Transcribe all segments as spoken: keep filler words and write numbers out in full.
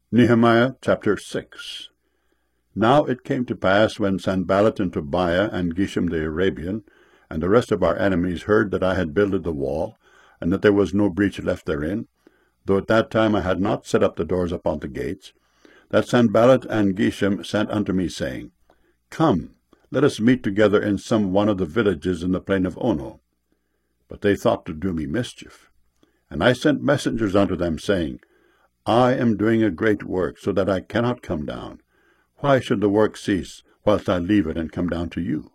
Nehemiah chapter six. Now it came to pass, when Sanballat and Tobiah and Geshem the Arabian and the rest of our enemies heard that I had builded the wall, and that there was no breach left therein, though at that time I had not set up the doors upon the gates, that Sanballat and Geshem sent unto me, saying, Come, let us meet together in some one of the villages in the plain of Ono. But they thought to do me mischief. And I sent messengers unto them, saying, I am doing a great work, so that I cannot come down. Why should the work cease, whilst I leave it and come down to you?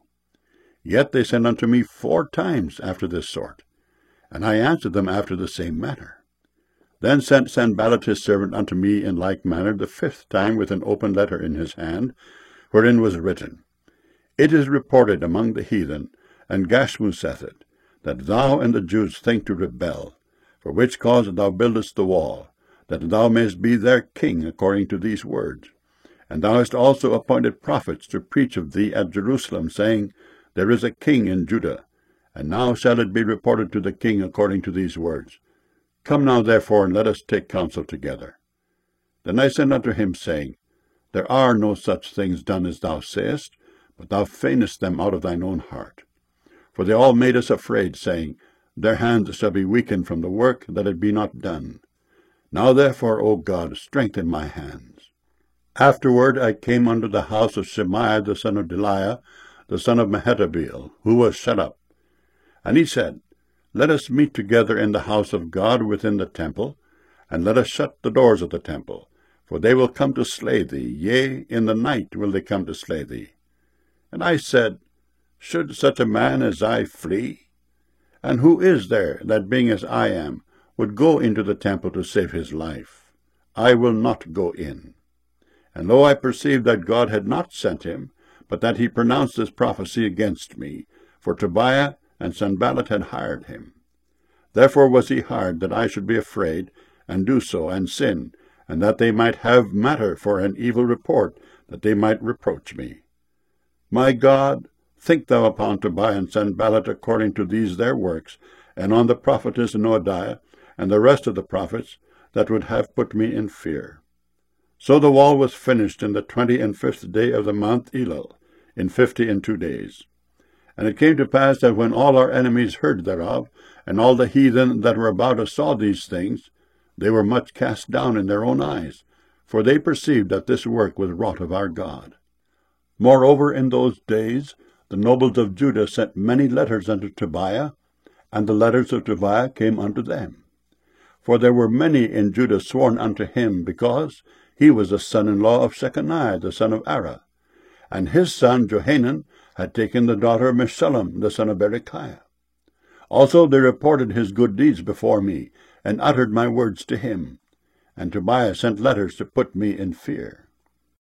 Yet they sent unto me four times after this sort, and I answered them after the same manner. Then sent Sanballat his servant unto me in like manner the fifth time with an open letter in his hand, wherein was written, It is reported among the heathen, and Gashmu saith it, that thou and the Jews think to rebel, for which cause thou buildest the wall, that thou mayest be their king according to these words. And thou hast also appointed prophets to preach of thee at Jerusalem, saying, There is a king in Judah, and now shall it be reported to the king according to these words. Come now therefore, and let us take counsel together. Then I sent unto him, saying, There are no such things done as thou sayest, but thou feignest them out of thine own heart. For they all made us afraid, saying, Their hands shall be weakened from the work, that it be not done. Now therefore, O God, strengthen my hands. Afterward I came unto the house of Shemaiah the son of Delaiah, the son of Mehetabeel, who was shut up. And he said, Let us meet together in the house of God within the temple, and let us shut the doors of the temple, for they will come to slay thee, yea, in the night will they come to slay thee. And I said, Should such a man as I flee? And who is there that, being as I am, would go into the temple to save his life? I will not go in. And lo, I perceived that God had not sent him, but that he pronounced this prophecy against me, for Tobiah and Sanballat had hired him. Therefore was he hired, that I should be afraid, and do so, and sin, and that they might have matter for an evil report, that they might reproach me. My God, think thou upon Tobiah and Sanballat according to these their works, and on the prophetess Noadiah, and the rest of the prophets, that would have put me in fear. So the wall was finished in the twenty and fifth day of the month Elul, in fifty and two days. And it came to pass that when all our enemies heard thereof, and all the heathen that were about us saw these things, they were much cast down in their own eyes, for they perceived that this work was wrought of our God. Moreover, in those days the nobles of Judah sent many letters unto Tobiah, and the letters of Tobiah came unto them. For there were many in Judah sworn unto him, because he was the son-in-law of Shechaniah the son of Ara, and his son Johanan had taken the daughter of Meshullam the son of Berechiah. Also they reported his good deeds before me, and uttered my words to him. And Tobiah sent letters to put me in fear.